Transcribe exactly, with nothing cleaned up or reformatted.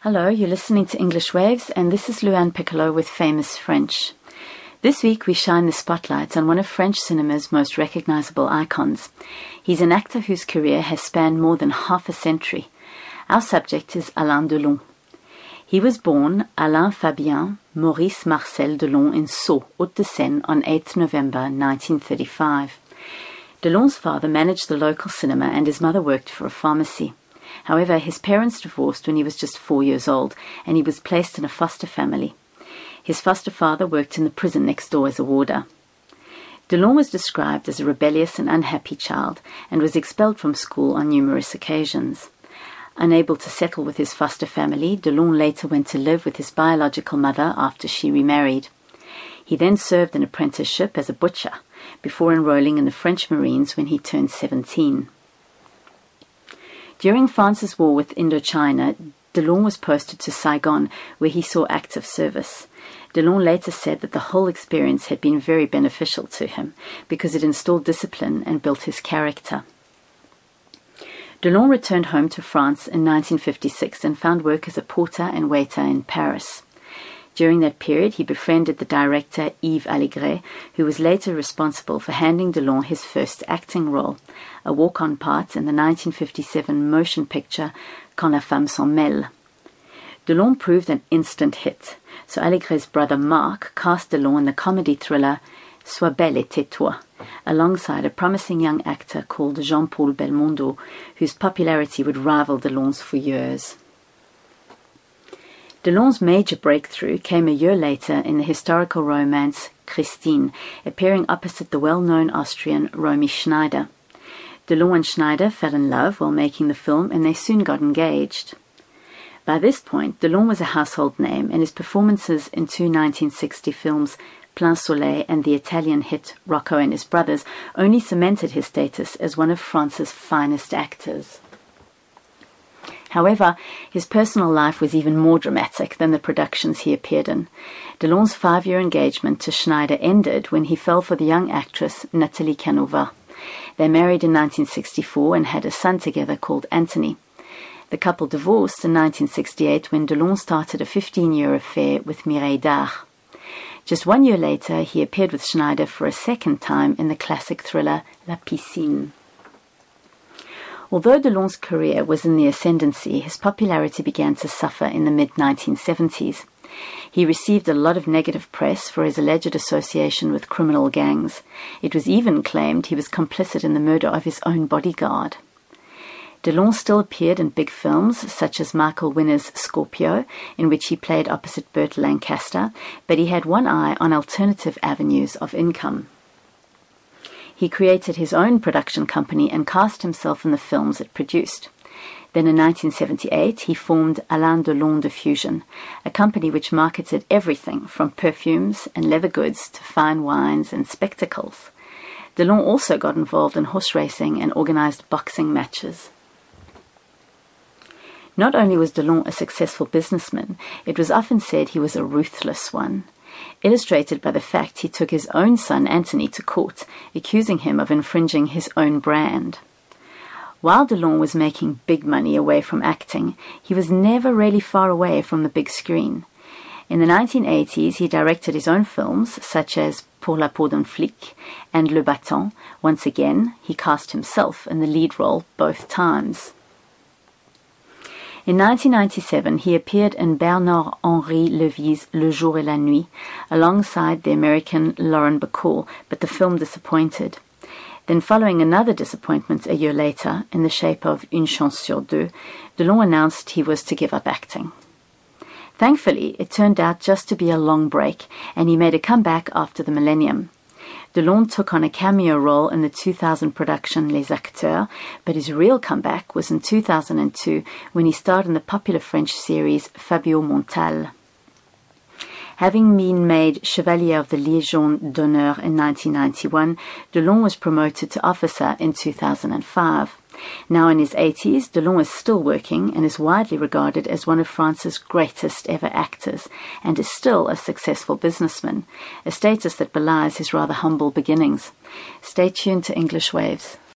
Hello, you're listening to English Waves, and this is Luanne Piccolo with Famous French. This week we shine the spotlight on one of French cinema's most recognizable icons. He's an actor whose career has spanned more than half a century. Our subject is Alain Delon. He was born Alain Fabien Maurice Marcel Delon in Sceaux, Hauts-de-Seine, on the eighth of November nineteen thirty-five. Delon's father managed the local cinema and his mother worked for a pharmacy. However, his parents divorced when he was just four years old, and he was placed in a foster family. His foster father worked in the prison next door as a warder. Delon was described as a rebellious and unhappy child, and was expelled from school on numerous occasions. Unable to settle with his foster family, Delon later went to live with his biological mother after she remarried. He then served an apprenticeship as a butcher, before enrolling in the French Marines when he turned seventeen. During France's war with Indochina, Delon was posted to Saigon, where he saw active service. Delon later said that the whole experience had been very beneficial to him, because it installed discipline and built his character. Delon returned home to France in nineteen fifty-six and found work as a porter and waiter in Paris. During that period, he befriended the director Yves Allégret, who was later responsible for handing Delon his first acting role, a walk-on part in the nineteen fifty-seven motion picture Quand la femme s'en mêle. Delon proved an instant hit, so Allégret's brother Marc cast Delon in the comedy thriller Sois belle et tais-toi, alongside a promising young actor called Jean-Paul Belmondo, whose popularity would rival Delon's for years. Delon's major breakthrough came a year later in the historical romance Christine, appearing opposite the well-known Austrian Romy Schneider. Delon and Schneider fell in love while making the film, and they soon got engaged. By this point, Delon was a household name, and his performances in two nineteen sixty films, Plein Soleil and the Italian hit Rocco and His Brothers, only cemented his status as one of France's finest actors. However, his personal life was even more dramatic than the productions he appeared in. Delon's five-year engagement to Schneider ended when he fell for the young actress Nathalie Canova. They married in nineteen sixty-four and had a son together called Anthony. The couple divorced in nineteen sixty-eight when Delon started a fifteen-year affair with Mireille D'Arc. Just one year later, he appeared with Schneider for a second time in the classic thriller La Piscine. Although Delon's career was in the ascendancy, his popularity began to suffer in the mid nineteen seventies. He received a lot of negative press for his alleged association with criminal gangs. It was even claimed he was complicit in the murder of his own bodyguard. Delon still appeared in big films, such as Michael Winner's Scorpio, in which he played opposite Burt Lancaster, but he had one eye on alternative avenues of income. He created his own production company and cast himself in the films it produced. Then in nineteen seventy-eight, he formed Alain Delon Diffusion, a company which marketed everything from perfumes and leather goods to fine wines and spectacles. Delon also got involved in horse racing and organized boxing matches. Not only was Delon a successful businessman, it was often said he was a ruthless one, illustrated by the fact he took his own son Anthony to court, accusing him of infringing his own brand. While Delon was making big money away from acting, he was never really far away from the big screen. In the nineteen eighties, he directed his own films, such as Pour la peau d'un flic and Le Battant. Once again, he cast himself in the lead role both times. In nineteen ninety-seven, he appeared in Bernard-Henri Lévy's Le Jour et la Nuit, alongside the American Lauren Bacall, but the film disappointed. Then, following another disappointment a year later, in the shape of Une Chance sur Deux, Delon announced he was to give up acting. Thankfully, it turned out just to be a long break, and he made a comeback after the millennium. Delon took on a cameo role in the two thousand production Les Acteurs, but his real comeback was in two thousand two when he starred in the popular French series Fabio Montal. Having been made Chevalier of the Légion d'honneur in nineteen ninety-one, Delon was promoted to officer in two thousand five. Now in his eighties, Delon is still working and is widely regarded as one of France's greatest ever actors, and is still a successful businessman, a status that belies his rather humble beginnings. Stay tuned to English Waves.